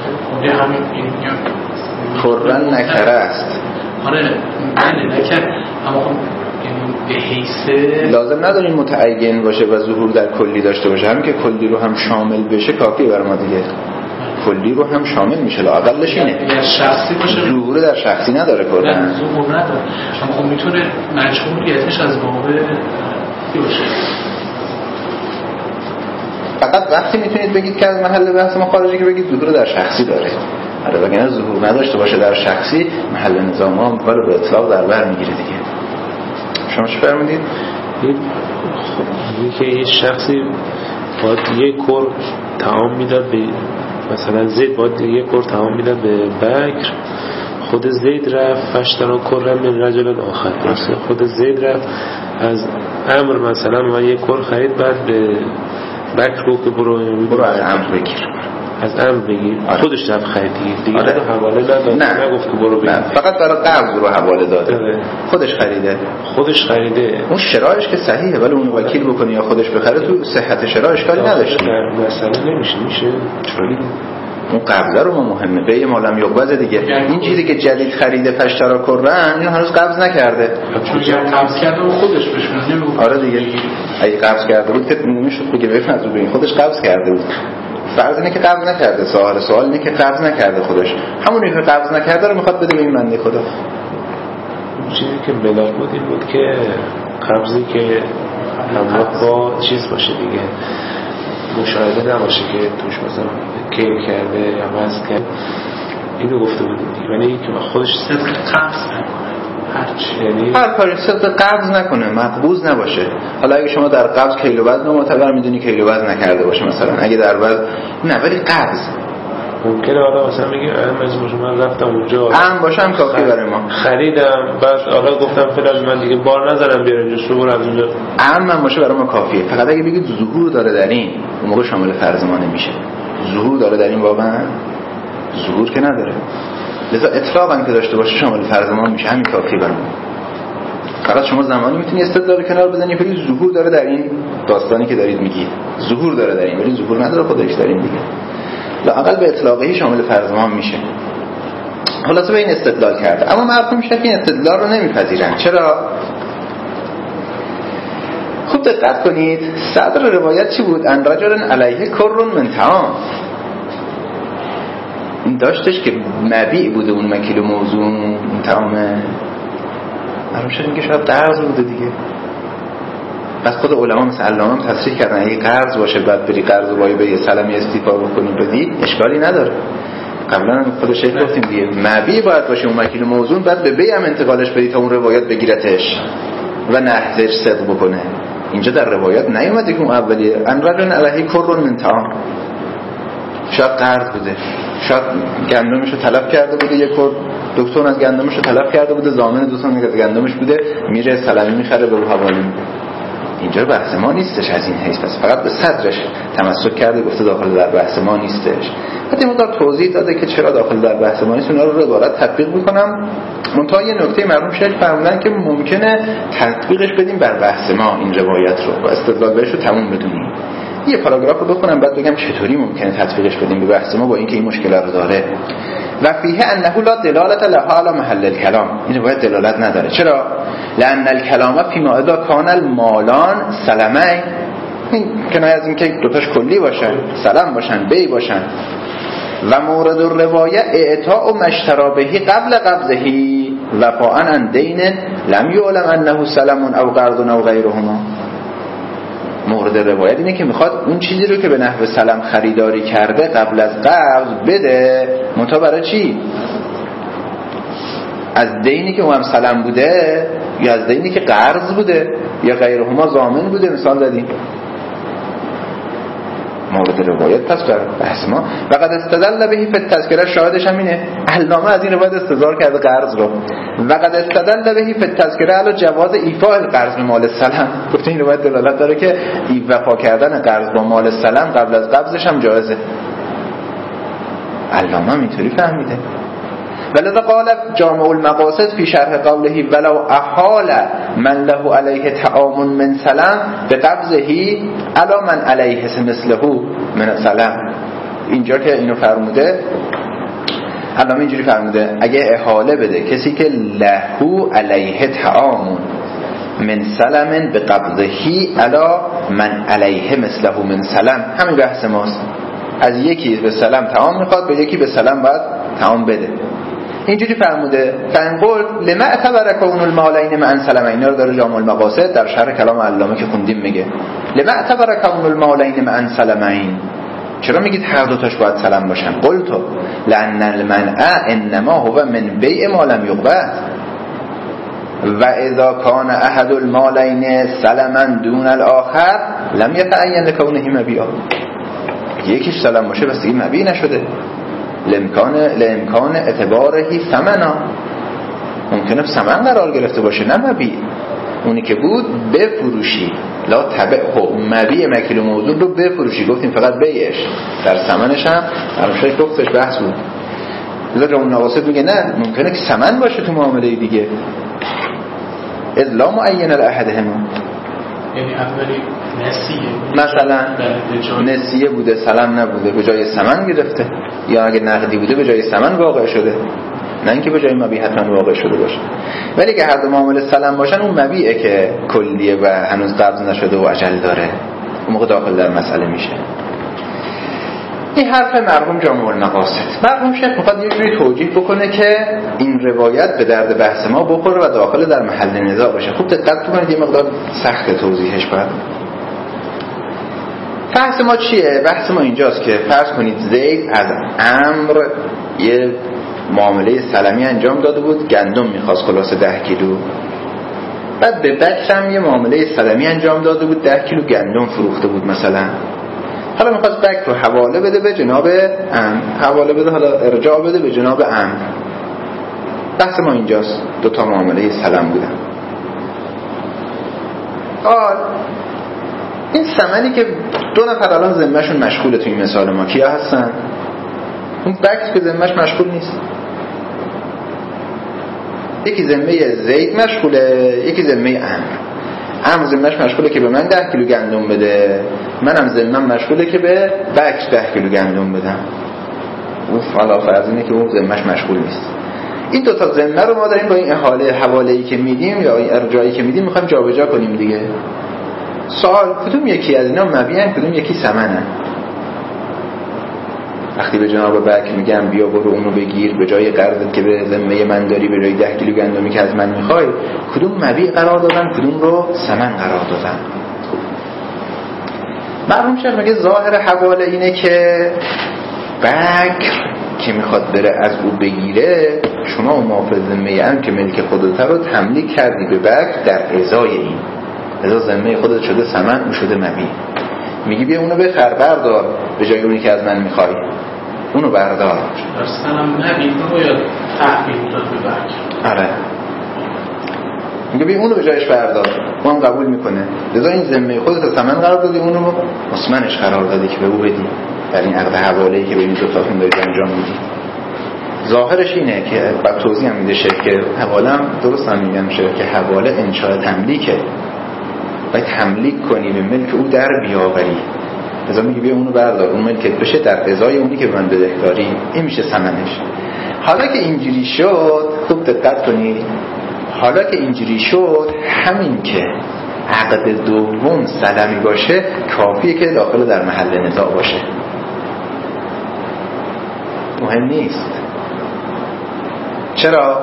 کرا نکره است. آره نه نکره، اما به حیث لازم نداریم متعین باشه و ظهور در کلی داشته باشه. همین که کلی رو هم شامل بشه کافیه برای ما دیگه. کلی رو هم شامل میشه، لااقلش اینه. اگر شخصی باشه ظهور در شخصی نداره کلا. ظهور نداره. اما خب میتونه مجموعیتش از باب چی باشه؟ فقط وقتی میتونید بگید که از محل بحث ما خارجی که بگید ظهور در شخصی داره. آره وگرنه ظهور نداشته باشه در شخصی محل نظام ها ولی به اطلاق در بر میگیره دیگه. شما چه فرمودید؟ خب که یه شخصی باید یک کر طعام میداد به مثلا زید، باید یک کر طعام میداد به بکر. خود زید رفت فاشترى کرا من رجل آخر. خود زید رفت از امر مثلا ما یک کر خرید، بعد به بکر رو که برو برو از امر بگیر، از امر بگیر. آره. خودش رفت خرید دیگه آره. دیگه حواله نداد، نه نگفت که برو بگیر. فقط برای قرض رو حواله داده. آره. خودش خریده خودش خریده. اون شرایش که صحیحه، ولی اون وکیل بکنه یا خودش بخره تو صحت شرایش کاری نداشته. مثلا نمیشه میشه چطوری؟ اون قبضه رو ما مهمه. به ما لم یقبض دیگه. این چیزی که جدید خریده فاشترى کرا اینو هنوز قبض نکرده. چون قبض کرده و خودش بهش نمیگه. آره دیگه. اگه قبض کرده بود که نمیشد بگه بفرض ببین خودش قبض کرده بود. فرض اینه که قبض نکرده. سوال سوال اینه که قبض نکرده خودش. همونی که قبض نکرده رو میخواد بده به این بنده خدا. چیزی که بلا بود این بود که قبضی که همراه با چیز باشه دیگه، مشاهده نباشه که توش مثلا کیل کرده یا وزن کرده. اینو گفته بود دیگه، یعنی که خودش صدق قبض نکنه. یعنی هر کاری صدق قبض نکنه، مقبوض نباشه. حالا اگه شما در قبض کیلو وزن معتبر میدونی کیلو وزن نکرده باشه مثلا، اگه در وزن نه ولی قبض ممکنه حالا مثلا میگه ام از باشه من رفتم اونجا ام باشم کافی برای ما خریدم، بعد حالا گفتم فلان من دیگه بار نذارم بیارم اینجا صبح از اونجا ام من باشه برای ما کافیه. فقط اگه بگید ظهور داره در این، اون موقع شامل فرض ما نمیشه. ظهور داره در این واقعا ظهور که نداره، لذا اطلاقا که داشته باشه شامل فرض ما میشه، همین کافی برای ما. فقط شما زمانی میتونی استدلال کنار بزنی که ظهور داره در این داستانی که دارید میگید، ظهور داره در این، ولی ظهور نداره خودش داریم دیگه. لااقل به اطلاقی شامل فرض ما میشه. خلاصه به این استدلال کرده، اما مرحوم شیخ این استدلال رو نمیپذیرن. چرا؟ خوب دقت کنید. صدر روایت چی بود؟ ان رجل علیه کر من طعام. این داشتش که مبیع بوده اون مکیل موزون اون طعامه. مرحوم شیخ میگه شاید قرض بوده دیگه. بس خود علما مثل علامه هم تصریح کردن اگه قرض باشه بعد بری قرض رو وای به یه سلمی استیفا بکنی بدی اشکالی نداره. قبلا خود شیخ گفتیم دیگه مبیع باید باشه اون مکیل موزون، بعد به بی هم انتقالش بدی تا اون روایت بگیرتش و نهزش صدق بکنه. اینجا در روایت نیومده که اون اولیه ان رجل علیه کر من طعام، شاید قرض بوده، شاید گندمش رو طلب کرده بوده، یک کر دکتر از گندمش رو طلب کرده بوده، ضامن دو سال از گندمش بوده، میره سلمی میخره به حواله میده. اینجا بحث ما نیستش از این حیث، پس فقط به صدرش تمسک کرده گفته داخل در بحث ما نیستش. بعد مقدار توضیح داده که چرا داخل در بحث ما نیست، اونا رو به عبارت تطبیق میکنم. منتها یه نکته مرحوم شیخ فرمودن که ممکنه تطبیقش بدیم بر بحث ما این روایت رو و استدلال بهش رو تموم بدونیم. یه پاراگراف رو بخونم بعد بگم چطوری ممکنه تطبیقش بدیم به بحث ما با اینکه این مشکل رو داره. و فیه انه لا دلالت لها علی محل الکلام، این باید دلالت نداره. چرا؟ لان الکلام فیما اذا کان المالان سلمین، این کنایه از این که دوتاش کلی باشن، سلم باشن، بی باشن. و مورد الروایه اعطاء مشترابهی قبل قبضهی وفاء عن دین لم یعلم انه سلم او قرض او غیرهما. مورد روایت اینه که میخواد اون چیزی رو که به نحو سلم خریداری کرده قبل از قبض بده، منتها برای چی؟ از دینی که اون هم سلم بوده یا از دینی که قرض بوده یا غیرهما ضامن بوده. مثال زدیم مورد روایت پس بر بحث ما. و قد استدل بهی فی التذکره، شاهدش هم اینه علامه از این روایت استدلال کرده قرض رو. و قد استدل بهی فی التذکره علی جواز ایفاء القرض مال السلم، گفته این روایت دلالت داره که وفا کردن قرض با مال السلم قبل از قبضش هم جایزه. علامه هم اینطوری فهمیده. ولذا قال جامع المقاصد فی شرح قوله ولو احال من له علیه تعامل من سلم به قبضهی علی من علیه مثله من سلم. اینجا که اینو فرموده علامه اینجوری فرموده اگه احاله بده کسی که له علیه تعامل من سلم به قبضهی علی من علیه مثله من سلم، همین بحث ماست. از یکی به سلم تعامل میخواد به یکی به سلم باید تعامل بده. اینجوری فرموده فان قلت لما اعتبر کون المالین مع سلمین، رو داره جامع المقاصد در شرح کلام علامه که خوندیم میگه لما اعتبر کون المالین مع سلمین، چرا میگید هر دو تاش باید سلم باشن؟ قلت لان المنع انما هو من بیع ما لم یقبض و اذا کان احد المالین سلما دون الاخر لم یتعین لکونه مبیعا. یکیش سلم باشه بس دیگه مبیع نشده. لامکان لامکان اعتبارهی ثمنا، ممکنه ثمن قرار گرفته باشه نه مبیع. اونی که بود بفروشی لا تبع، خب مبیع مکیل موضوع رو بفروشی، گفتیم فقط بیعش، در ثمنش هم همش گفتش بحث بود. لذا اون نواسط میگه نه ممکنه که ثمن باشه تو معامله دیگه. اذ لا معین لاحدهما، یعنی اولی نسیه، مثلا نسیه بوده سلم نبوده به جای ثمن گرفته، یا اگه نقدی بوده به جای ثمن واقع شده، نه اینکه به جای مبیع حتما واقع شده باشه. ولی که هر دو معامله سلم باشن اون مبیعه که کلیه و هنوز قبض نشده و اجل داره، اون موقع داخل در مسئله میشه. این حرف مرحوم جامع المقاصد. مرحوم شیخ میخواد یه جوری توجیه بکنه که این روایت به درد بحث ما بخوره و داخل در محل نزاع باشه. خوب دقت کنید، یه مقدار سخت توضیحش باید. بحث ما چیه؟ بحث ما اینجاست که فرض کنید زید از عمرو یه معامله سلمی انجام داده بود، گندم میخواست خلاص ده کیلو. بعد به بکر هم یه معامله سلمی انجام داده بود، ده کیلو گندم فروخته بود مثلا. حالا میخواست بکر رو حواله بده به جناب عمرو، حواله بده حالا ارجاع بده به جناب عمرو. بحث ما اینجاست، دو تا معامله سلم بودن. حال این ثمنی که دو نفر الان ذمه‌شون مشغوله تو این مثال ما کیا هستن؟ اون بکر که ذمه‌ش مشغول نیست، یکی ذمه زید مشغوله، یکی ذمه عمرو. عمرو ذمه‌ش مشغوله که به من ده کیلو گندم بده، منم ذمه‌م مشغوله که به بکر ده کیلو گندم بدم. اون حالا فرض اینه که اون ذمه‌ش مشغول نیست. این دو تا ذمه رو ما داریم با این احاله حواله‌ای که میدیم یا این ارجاعی که میدیم می‌خوایم جابجا کنیم دیگه. سوال کدوم یکی از اینا مبیعن، کدوم یکی ثمنن؟ وقتی به جناب بکر میگم بیا برو اونو بگیر به جای قرضت که به ذمه من داری، به جای ده کیلو گندمی که از من میخوای، کدوم مبیع قرار دادن کدوم رو ثمن قرار دادن؟ مرحوم شیخ میگه ظاهر حواله اینه که بکر که میخواد بره از او بگیره، شما اون موافظ ذمه هم که ملک خودت رو تملیک کردی به بکر در ازای این، ازا ذمه خودت شده ثمن، اون شده مبیع. میگی بیا اونو بخر بردار به جای اونی که از من میخوای، اونو بردار. درستنم نبید باید تحویل داد به بکر. آره میگه ببین اونو به جایش بردار، اون قبول میکنه. لذا این ذمه خودت ثمن قرار دادی، اونو مصمنش قرار دادی که به او بدی در این عقد حواله‌ای که بین دو تاتون دارید انجام میدی. ظاهرش اینه که بعد توضیح هم میده که حواله هم درست هم میگن که حواله انشاء تملیکه، باید تملیک کنی به ملک او در بیاوری. لذا میگه بیا اونو بردار، اون ملکت بشه در ازای اونی که به من بدهکاری، این میشه ثمنش. حالا که اینجوری شد، خوب دقت کنید، حالا که اینجوری شد، همین که عقد دوم سلمی باشه کافیه که داخل در محل نزاع باشه، مهم نیست. چرا؟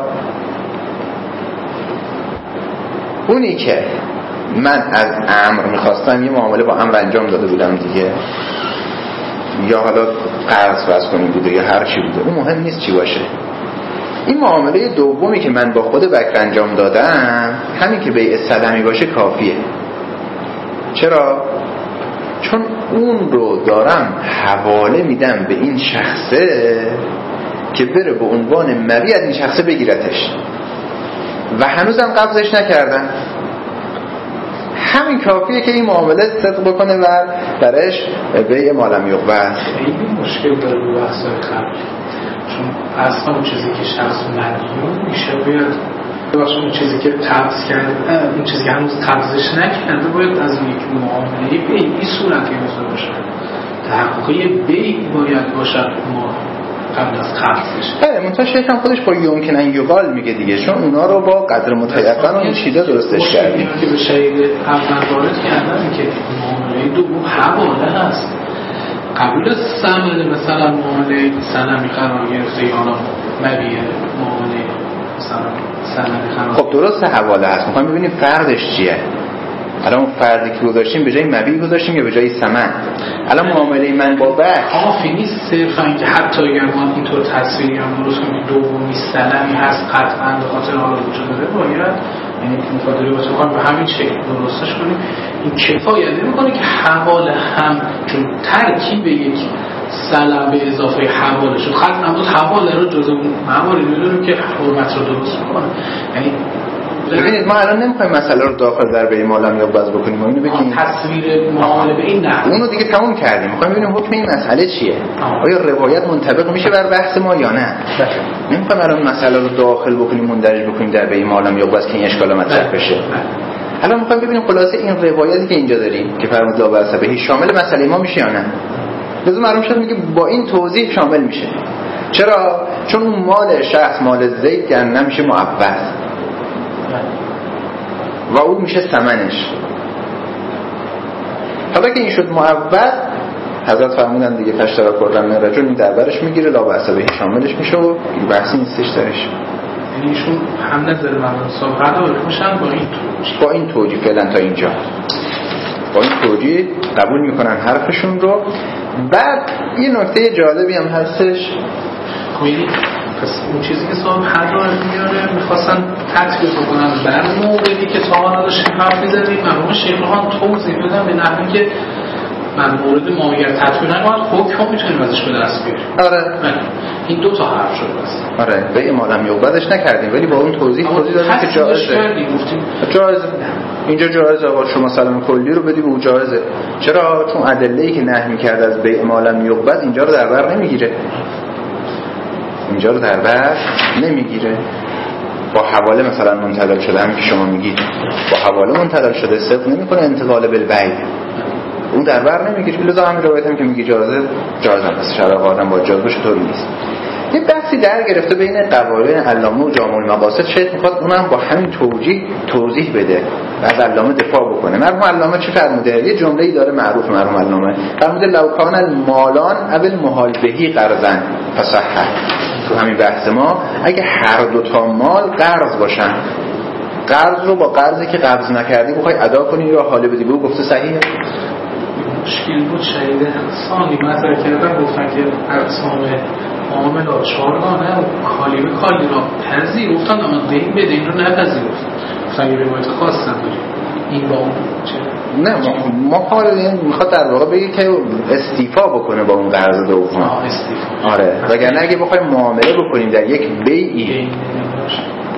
اونی که من از امر میخواستم یه معامله با امر انجام داده بودم دیگه، یا حالا قرض فرض کنیم بوده یا هر چی بوده، اون مهم نیست چی باشه. این معامله دومی که من با خود بکر انجام دادم، همین که بیع سلمی باشه کافیه. چرا؟ چون اون رو دارم حواله میدم به این شخصه که بره به عنوان مبیع از این شخصه بگیرتش و هنوزم قبضش نکردم. همین کافیه که این معامله صدق بکنه و درش بیع ما لم یقبض. خیلی مشکل داره به بحث‌های قبل، چون اصلا اون چیزی که شخص مدیون میشه بیاد باشه، اون چیزی که قبض کرده، اون چیزی که هنوز قبضش نکرده باید از یک معامله بیعی صورتی باشه. تحقق بیع باید باشه ما قبل از قبضش. آره منتها شیخ هم خودش با یمکن ان یقال میگه دیگه، چون اونا رو با قدر متیقن و این چیزا درستش کردیم که به شهید اول وارد کردن که معامله دوم حواله هست. قبول ثمن مثلا معامله سلمی قرار گرفته یا مبیع معامله مثلا سلمی قرار. خب درست حواله هست، میخوایم ببینیم فردش چیه. الان اون فردی که گذاشتیم به جای مبیع گذاشتیم یا به جای ثمن؟ الان معامله من با بک کافی نیست صرفا اینکه حتی اگر ما اینطور تصویری هم درست کنیم دومی سلمی هست قطعا به خاطر حال وجود داره، باید یعنی مفادری باشه کنیم به همین شکل درستش کنیم. این کفایت نمی‌کنه که حواله هم چون ترکیب یک سلم به اضافه حواله شد، خط نمود حواله رو جزء اون مواردی می‌دونیم که حرمت رو درست می‌کنه. یعنی ببینید ما الان نمیخوایم مسئله رو داخل در بیع ما لم یقبض بکنیم، ما اینو بگیم تصویر معامله به این نه، اونو دیگه تموم کردیم، میخوایم ببینیم حکم این مسئله چیه. آه. آیا روایت منطبق میشه بر بحث ما یا نه؟ نمیخوایم الان مسئله رو داخل بکنیم مندرج بکنیم در بیع ما لم یقبض که این اشکال مطرح بشه. الان میخوایم ببینیم خلاصه این روایتی که اینجا داریم که فرمود لا بأس به شامل مسئله ما میشه یا نه. لازم معلوم شد میگه با این توضیح شامل میشه. چرا؟ چون اون مال شخص مال زید که نمیشه معوض و اون میشه ثمنش. حالا که این شد معوض، حضرت فرمودن دیگه فاشترا کردن رجل این دربارش میگیره لا بأس به شاملش میشه و این بحثی نیستش درش. یعنی ایشون هم نظر من صحبت رو میشن با این توجیه با این توجیه فعلا تا اینجا با این توجیه قبول میکنن حرفشون رو. بعد یه نکته جالبی هم هستش، خیلی پس اون چیزی که صاحب هر رو میاره میخواستن تطبیق بکنن بر موردی که صاحب داشتیم حرف میزدیم، مرحوم شیخ روحان توضیح بدن به نحوی که من مورد ما اگر تطبیق نکنم حکم میتونیم ازش به دست بیاریم. آره این دو تا حرف شد بس. آره به ما لم یقبضش نکردیم ولی با اون توضیح توضیح دادیم که جایزه. جایزه اینجا جایزه آقا شما سلام کلی رو بدی به اون جایزه. چرا؟ چون ادله‌ای که نهی می‌کرد از بیع ما لم یقبض اینجا رو در بر نمیگیره. اینجا رو در بر نمیگیره. با حواله مثلا منتقل شده هم که شما میگید با حواله منتقل شده صدق نمی‌کنه انتقال بالبیع، اون در بر نمیگیره. لذا همین روایت هم که میگی جایزه جایزه پس شرع آدم با جایزه باشه طوری نیست. یه بحثی در گرفته بین قوانین علامه و جامع المقاصد، شاید میخواد اونم با همین توجیه توضیح بده و از علامه دفاع بکنه. مرحوم علامه چی فرموده؟ یه جمله‌ای داره معروف مرحوم علامه فرموده لو کان المالان اول محال بهی قرضا فصح. تو همین بحث ما اگه هر دو تا مال قرض باشن، قرض رو با قرضی که قبض نکردی بخوای ادا کنی یا حاله بدی به او گفته صحیحه؟ مشکل بود شهید ثانی مطرح کردن گفتن که اقسام معامل ها چهارگانه و کالی به کالی را پذیرفتن اما دین به دین رو نپذیرفتن. گفتن یه روایت خاص نداری این با اون چه؟ نه ما کار این میخواد در واقع بگه که استیفا بکنه با اون قرض دوم. آه استیفا. آره وگرنه اگه بخوایم معامله بکنیم در یک بیعی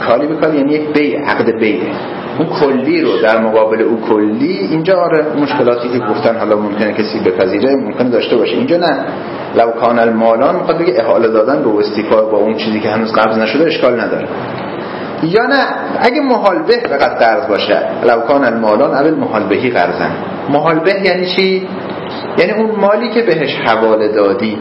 کالی به کالی یعنی یک بیع، عقد بیع. اون کلی رو در مقابل او کلی، اینجا آره مشکلاتی که گفتن حالا ممکنه کسی بپذیره ممکنه داشته باشه، اینجا نه. لو کان المالان میخواد بگه احاله دادن به استیفا با اون چیزی که هنوز قبض نشده اشکال نداره. یا نه اگه محال به فقط قرض باشه، لو کان المالان اول محال بهی قرضن. محال به یعنی چی؟ یعنی اون مالی که بهش حواله دادی،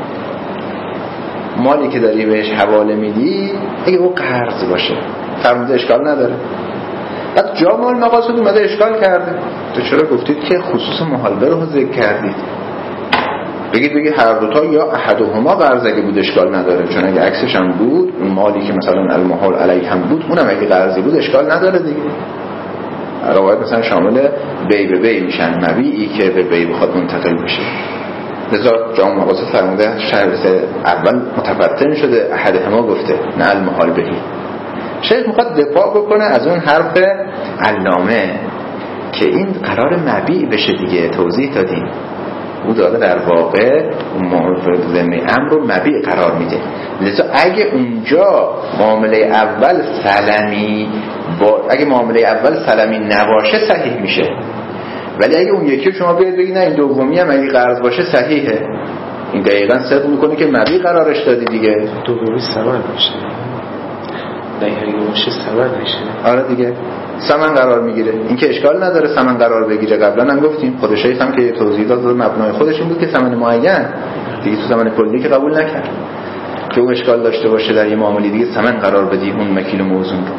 مالی که داری بهش حواله میدی اگه او قرض باشه فرموده اشکال نداره. بعد جامع المقاصد اومده اشکال کرده، تو چرا گفتید که خصوص محال به رو ذکر کردید؟ بگید بگید هر دوتا یا احدهما قرض اگه بود اشکال نداره، چون اگه عکسش هم بود اون مالی که مثلا المحال علیه هم بود اونم اگه قرضی بود اشکال نداره دیگه. روایت مثلا شامل بی به بی میشن، مبیعی که به بی بخواد منتقل بشه. لذا جامع مقاصد فرموده شرط اول متفتن شده، احدهما گفته نه المحال بهی. شیخ میخواد دفاع بکنه از اون حرف علامه که این قرار مبیع بشه دیگه، توضیح دادیم او داره در واقع ضمن امر رو مبیع قرار میده. لذا اگه اونجا معامله اول سلمی با اگه معامله اول سلمی نباشه صحیح میشه، ولی اگه اون یکی شما بیاید بگید نه این دومی هم اگه قرض باشه صحیحه، این دقیقاً صدق میکنه که مبیع قرارش دادی دیگه. دومی ثمن باشه، اگه باشه ثمن میشه. آره دیگه ثمن قرار میگیره، این که اشکال نداره ثمن قرار بگیره. قبلا هم گفتیم خود شیخ هم که توضیح داد مبنای خودش این بود که ثمن معین دیگه تو ثمن کلی که قبول نکرد که اون اشکال داشته باشه در یه معامله دیگه ثمن قرار بدی اون مکیل موزون رو،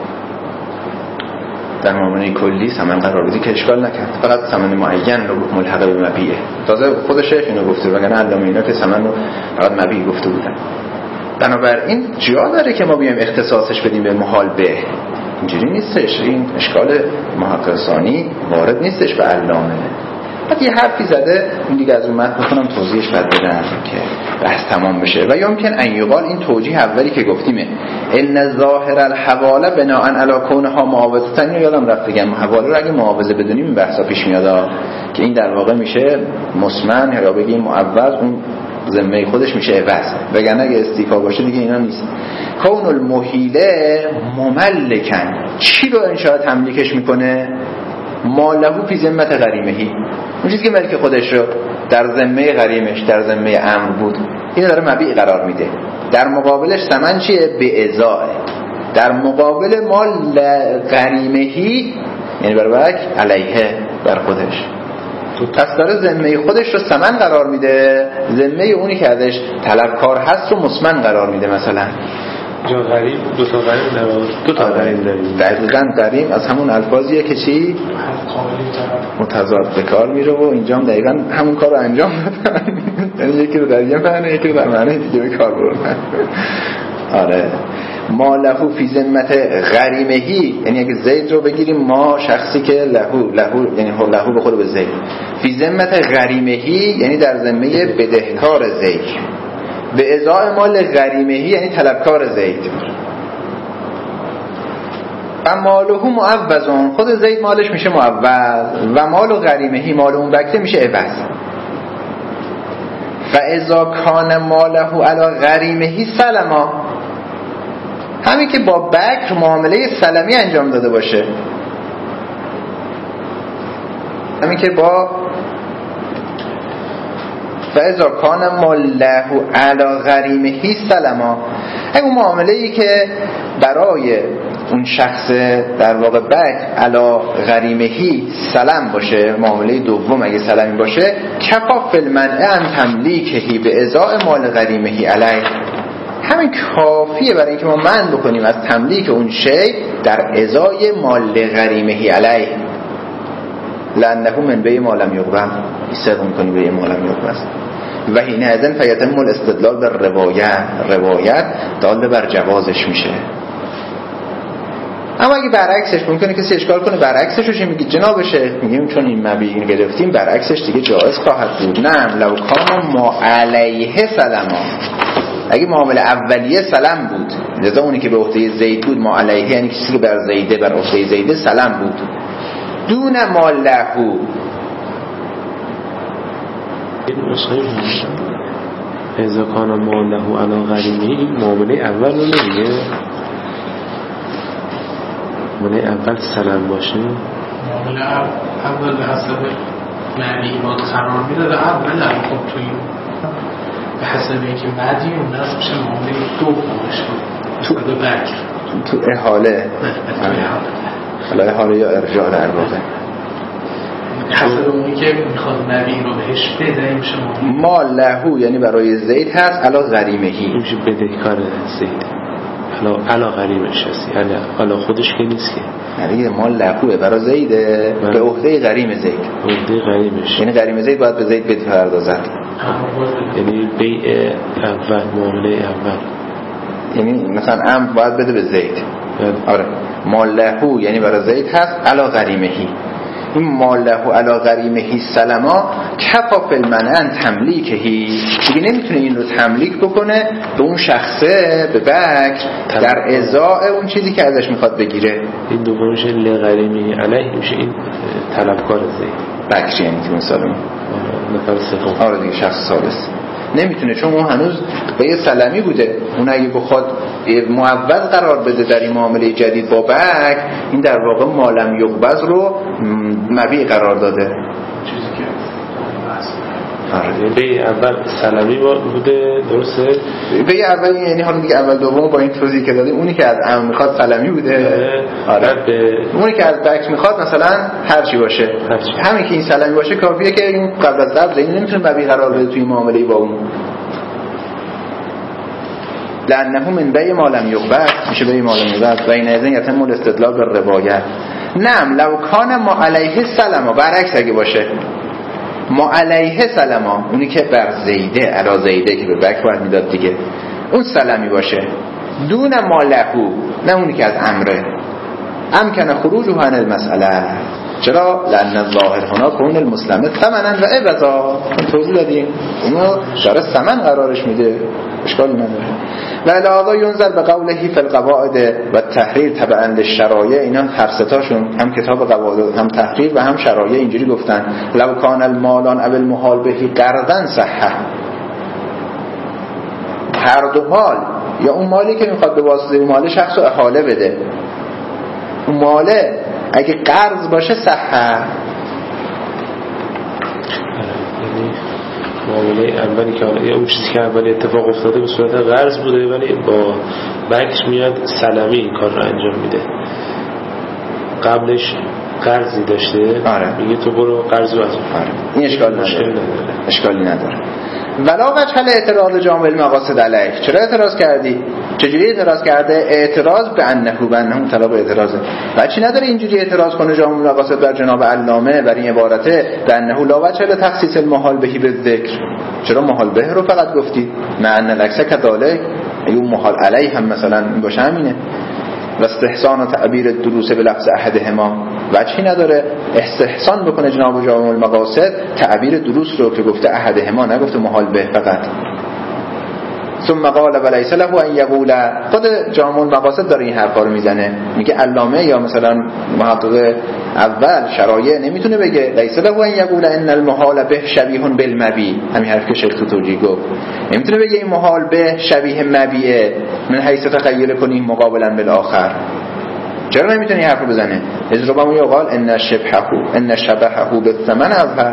در معامله کلی ثمن قرار بدی که اشکال نکرد، فقط ثمن معین رو ملحق به مبیعه. تازه خود شیخ اینو گفته، وگرنه علامه اینا که ثمن رو فقط مبیع گفته بودن. بنابراین جا داره که ما بیایم اختصاصش بدیم به محال به، اینجوری نیستش، این اشکال محقق ثانی وارد نیستش به علامه. بعد یه حرفی زده این دیگه از اون متن بخونم توضیحش بعد بدم که بحث تمام بشه. و یمکن ان یقال، این توجیه اولی که گفتیمه، ان ظاهر الحواله بناء علی کونها معاوضه، یادم رفت بگم حواله رو اگه معاوضه بدونیم این بحثا پیش میاد که این در واقع میشه مسمن یا بگیم معوض، اون ذمه خودش میشه عوض، وگرنه اگه استیفا باشه دیگه اینا نیست. کون المحیله مملکن، چی رو انشاء تملیکش میکنه؟ مالهو فی ذمت غریمهی، اون چیزی که ملک خودش رو در ذمه غریمش در ذمه امر بود اینو داره مبیع قرار میده. در مقابلش ثمن چیه؟ به ازای، در مقابل مال غریمهی یعنی برابر علیه بر خودش، پس داره ذمه خودش رو ثمن قرار میده، ذمه اونی که ازش طلبکار هست رو مسمن قرار میده. مثلا جا غریم، دو تا غریم داریم، دو تا غریم داریم. دقیقاً غریم از همون الفاظیه که چی؟ متضاد به کار میره و اینجا هم دقیقاً همون کار رو انجام دادن، یعنی یکی رو در یه معنی یکی رو در معنی دیگه به کار بردن. آره ما لهو فی ذمت غریمهی، یعنی اگه زید رو بگیریم ما شخصی که لهو لهو یعنی هو لهو به خود به زید، فی ذمت غریمهی یعنی در ذمه بدهکار زید، به ازای مال غریمهی یعنی طلبکار زید. و مالهو معوضون، خود زید مالش میشه معوض، و مال غریمهی مال اون بکته میشه عوض. و اذا کان مالهو علی غریمهی سلما، همین که با بکر معامله سلمی انجام داده باشه، همین که با فاذا کان ماله علی غریمهی سلما، اگه اون معامله ای که برای اون شخص در واقع بکر علی غریمهی سلم باشه، معامله دوم اگه سلمی باشه، کفا فی المنع ان تملیکهی به ازای مال غریمهی علیه، همین کافیه برای اینکه ما منع بکنیم از تملیک اون شی در ازای مال غریمهی علیه، لانه من بی مالم یقبل، استدلال می‌کنی به مالم یقبل و حین اذن فیتم الاستدلال بر روایت، روایت دال بر جوازش میشه. اما اگه برعکسش، ممکنه کسی اشکال کنه برعکسش رو چه میگی جناب شیخ؟ میگیم چون این مبیعین گرفتیم برعکسش دیگه جایز خواهد بود. نه لو کان ما علیه سلما، اگه معامله اولیه سلم بود، لذا اونی که به عهده زید بود ما علیه یعنی کسی که بر زیده بر عهده زیده سلم بود، دون ما لهو. این نسخه اذا کان ما لهو علی غریمهی معامله اول رو نمیگه، معامله اول سلام باشه؟ معامله اول به حسب معنی باید قرار میداده اول هم خب توی به حسب اینکه بعدی اون نصب میشه معامله دومش تو به بکر تو احاله حالا احاله یا ارجاع در واقع حسب اونی که میخواد نبی رو بهش بده میشه ما لهو یعنی برای زید هست علا غریمهی میشه بدهکار زید حالا علا غریمش هستی حالا خودش که نیست که یعنی ما لهوه برای زیده به عهده غریم زید عهده غریمش یعنی غریم زید باید به زید بپردازد یعنی بیع اول معامله اول یعنی مثلا ام باید بده به زید آره ما لهو یعنی برای زید هست علا غریمهی این ماله علی غریمهی سلما کفا فی المنع تملیکهی دیگه نمیتونه این رو تملیک بکنه به اون شخصه به بکر در ازای اون چیزی که ازش میخواد بگیره. این دومش لغریمهی علیه میشه این طلبکار زید بکر یعنی که مثلا نفر سوم آره دیگه شخص ثالث نمیتونه چون اون هنوز به یه سلمی بوده اون اگه بخواد معوض قرار بده در این معامله جدید با بک این در واقع مالم یقبض رو مبیع قرار داده چیزی که آره به اول سلمی بوده درسته به اول یعنی حالا دیگه اول دوم با این توضیحی که دادیم اونی که از ام میخواد سلمی بوده آره به اونی که از بک میخواد مثلا هر چی باشه هرچی. همین که این سلمی باشه کافیه که این قبل از قبل این نمیتونه مبیع قرار بده توی معامله با اون لانه من بی مالم یقبض میشه بی مالم یقبض و این ازن یتم الاستدلال به روایت نعم لو کان ما علیه سلما برعکس اگه باشه ما علیه سلما اونی که بر زیده علا زیده که به بک باید میداد دیگه اون سلمی باشه دون ما لهو نه اونی که از امره امکن خروجه عن المسئله چرا؟ لأن الظاهر هنا کون المسلمه ثمنا و عوضا توضیح دادیم اونو داره ثمن قرارش میده اشکالی نداره و علاوه ینظر به قوله فی القواعد و تحریر تبعا للشرایع اینا هر ستاشون هم کتاب قواعد هم تحریر و هم شرایع اینجوری گفتن لو کان المالان او المحال بهی قرضا صحه هر دو حال یا اون مالی که میخواد به واسطه مال شخص رو احاله بده اون ماله اگه قرض باشه صحه یعنی معامله اولی که حالا اون چیزی که اولی اتفاق افتاده به صورت قرض بوده ولی با بکش میاد سلمی این کار رو انجام میده قبلش قرضی داشته آره. میگه تو برو قرض رو از اون آره. این اشکال نداره اشکالی نداره ولا وجه اعتراض جامع المقاصد علیه چرا اعتراض کردی؟ چجوری اعتراض کرده؟ اعتراض به انه به انه طلب اعتراضه و چی نداره اینجوری اعتراض کنه جامع المقاصد بر جناب علامه بر این عبارته به انه لا وجه لتخصیص المحال بهی به ذکر چرا محال به رو فقط گفتی؟ مع ان الاکثر کذالک اون محال علیه هم مثلا باشه همینه و استحسان و تعبیر دروس به لفظ احدهما وجهی نداره استحسان بکنه جناب جامع المقاصد تعبیر دروس رو که گفته احدهما نگفته محال به فقط ثم قال ولیس له ان یقول خود جامع المقاصد داره این حرفا رو میزنه میگه علامه یا مثلا محقق اول شرایع نمیتونه بگه لیس له ان یقول ان المحال به شبیه بالمبی همین حرف که شیخ توجی گفت نمیتونه بگه این محال به شبیه مبیه من حیث تخیل کنیم مقابلا بالاخر چرا نمیتونه این حرف رو بزنه از ربما یقال ان شبهه ان شبهه بالثمن اظهر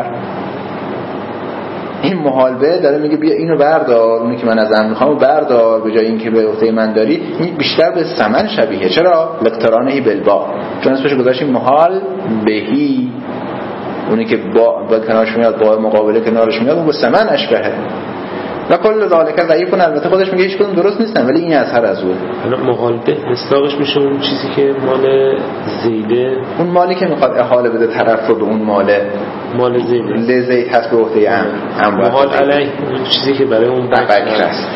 این محال به داره میگه بیا اینو بردار اونی که من ازم میخوام بردار به جای اینکه به عهده من داری این بیشتر به ثمن شبیه چرا لقترانه بالبا چون اسمش گذاشتیم محال بهی اونی که با با کنارش میاد با مقابله کنارش میاد اون به ثمن اشبهه و کل ذالک ضعیف البته خودش میگه هیچ کدوم درست نیستن ولی این اثر از اون حالا محال به مصداقش میشه اون چیزی که مال زیده اون مالی که میخواد احاله بده طرف رو به اون ماله مال زیده لزید هست به عهده ام امر محال علیه چیزی که برای اون بکر است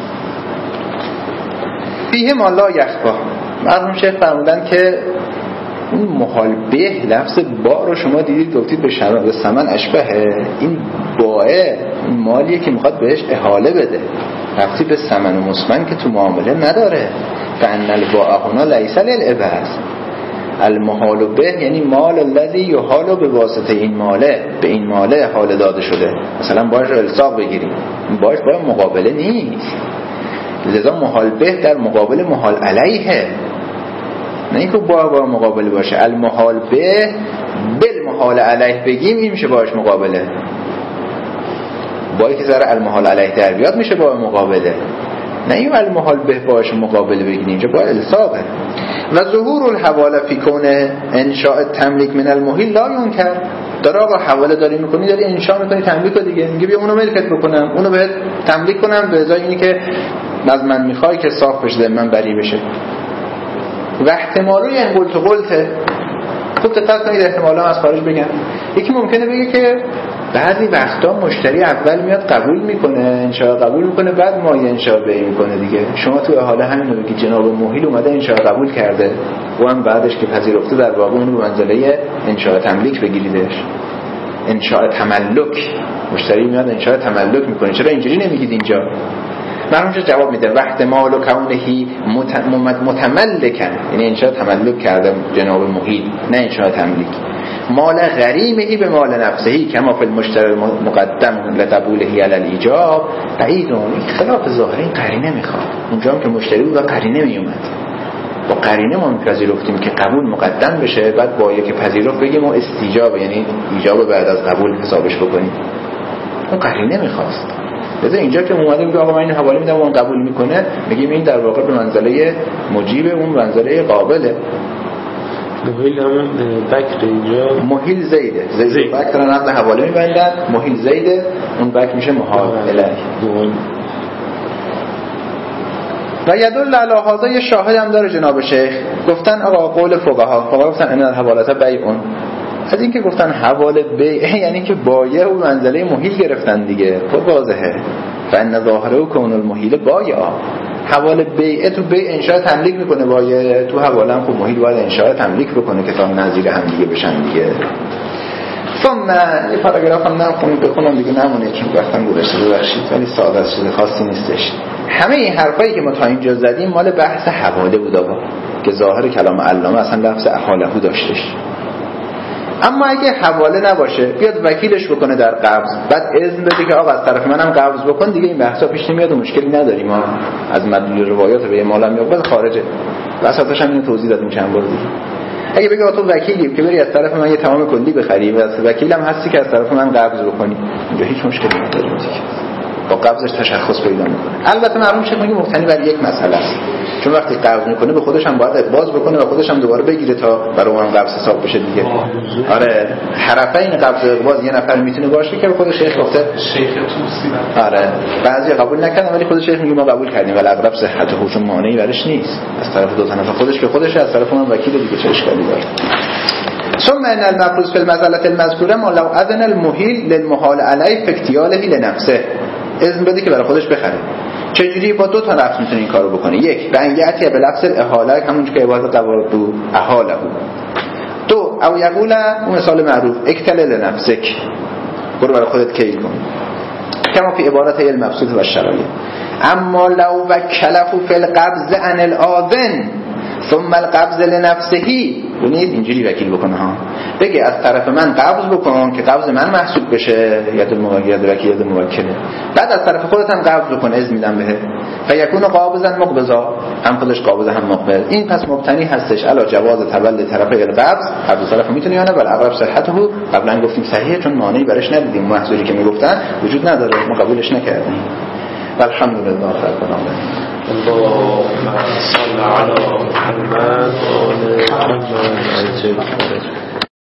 فیه ما لا یخفا مرحوم شیخ فرمودن که اون محال به لفظ با رو شما دیدید گفتید به شراب ثمن اشبهه این باء این مالیه که میخواد بهش احاله بده رفتی به ثمن و مسمن که تو معامله نداره فان الباء هنا لیس للعوض المحال به یعنی مال الذی یحال به واسطه این ماله به این ماله حال داده شده مثلا باش الساق بگیریم باش با مقابله نیست لذا محال به در مقابل محال علیه نه اینکه با با مقابله باشه. المحال به بالمحال علیه بگیم این میشه باش مقابله، با اینکه ذره المحال علیه در بیاد میشه با مقابله، نه این المحال به باش مقابله بگیم اینجا با الساقه. و ظهور الحواله فی کون انشاء تملیک من المحیل لا ینکر. داره آقا حواله داری میکنی، داری انشاء میکنی تملیک دیگه، میگه بیا اونو ملکت بکنم، اونو بهت تملیک کنم به ازای اینی که از من میخوای که صاف بشه من بری بشه. و احتمالو این قلت قلته خوب دقت کنید، احتمالا از خارج بگم. یکی ممکنه بگه که بعضی وقتا مشتری اول میاد قبول میکنه، انشاء قبول میکنه، بعد مایه انشاء به میکنه دیگه. شما تو حالا همین رو بگید جناب محیل اومده انشاء قبول کرده و هم بعدش که پذیرفته در واقع اون رو به منزله انشاء تملیک بگیریدش. انشاء تملک، مشتری میاد انشاء تملک میکنه، چرا اینجوری نمیگید اینجا؟ مرحوم جواب میده وقت مال و کونهی متملکن، یعنی انشاء تملک کرده جناب محیل، نه انشاء تملیک. مال غریمهی به مال نفسهی کما فی المشتری مقدم لقبولهی علی الایجاب بعیدون. خلاف ظاهر این قرینه میخواد. اونجا هم که مشتری بود و قرینه میومد، با قرینه ما میپذیرفتیم که قبول مقدم بشه، بعد با یکی پذیرفت بگیم و استیجاب یعنی ایجاب بعد از قبول حسابش بکنیم. اون قرینه میخواست. لذا اینجا که اومده میگه آقا من اینو حواله میدم و اون قبول میکنه، میگیم این در واقع به منزله مجیب، اون منزله قابله. محیل همون بکر اینجا محیل زیده، زید, زید. بکر را نقل حواله میبندن، محیل زیده، اون بکر میشه محال الیه. و یدل علی هذا یه شاهد هم داره جناب شیخ. گفتن آقا قول فقها، فقها گفتن ان الحوالات بیعون. از این که گفتن حواله بیع یعنی که بایع و منزله محیل گرفتن دیگه، خب واضحه. فان ظاهره و کون المحیل بایع. حواله بیع تو بیع انشاء تملیک میکنه، بایع تو حواله هم خب محیل باید انشاء تملیک بکنه که تا نظیر هم دیگه بشن دیگه. ثم یه پاراگراف هم نمیخونم بخونم دیگه نمونه چون وقتم گذشته ببخشید، ولی ساده است، چیز خاصی نیستش. همه این حرفایی که ما تا اینجا زدیم مال بحث حواله بود آقا، که ظاهر کلام علامه اصلا لفظ احالهو داشتش. اما اگه حواله نباشه بیاد وکیلش بکنه در قبض، بعد اذن بده که آقا از طرف منم قبض بکن، دیگه این بحثا پیش نمیاد و مشکلی نداریم. ما از مدلول روایات به مالم میاد خارجه، واسطش هم اینو توضیح دادیم چند بار دیگه. اگه بگه تو وکیلی که بری از طرف من یه تمام کلی بخری و از وکیلم هستی که از طرف من قبض بکنی، اینجا هیچ مشکلی نداره دیگه، با قبضش تشخص پیدا میکنه. البته معلوم شه میگه مبتنی بر یک مسئله است، چون وقتی قبض میکنه به خودش هم باید باز بکنه و خودش هم دوباره بگیره تا برای اون قبض حساب بشه دیگه. آره حرفین قبض باز یه نفر میتونه باشه که به خود شیخ گفته شیخ توسی. آره بعضی قبول نکردن ولی خود شیخ میگه ما قبول کردیم ولی اغلب صحت هوش مانعی برش نیست از طرف دو تا نفر، خودش به خودش از طرف اون وکیل دیگه چه اشکالی داره. ثم ان المفروض في المساله المذكوره ما لو اذن المحيل للمحال عليه في اكتياله لنفسه، اذن بده که برای خودش بخره. چجوری؟ با دو تا لفظ میتونه این کارو بکنه. یک بنیتی به لفظ احاله، همون که عبارت قوارد بود احاله بود. دو او یقول اون مثال معروف اکتل لنفسک، برو برای خودت کیل کن، کما فی عبارت المبسوط و الشرایط. اما لو وکله فی القبض عن الاذن ثم القبض لنفسهی، ببینید اینجوری وکیل بکنه ها، بگه از طرف من قبض بکن که قبض من محسوب بشه، ید موکل ید وکیل ید موکله، بعد از طرف خودت هم قبض بکن، اذن میدم بهت، فیکون قابضا مقبضا، هم خودش قابض هم مقبض. این پس مبتنی هستش علی جواز تولد طرفی القبض، هر دو طرف میتونه یا نه، ولی اغلب صحته قبلا گفتیم صحیحه چون مانعی برش ندیدیم، محذوری که میگفتن وجود نداره، ما قبولش نکردیم. والحمدلله رب العالمین. اللهم صل على محمد و آل محمد.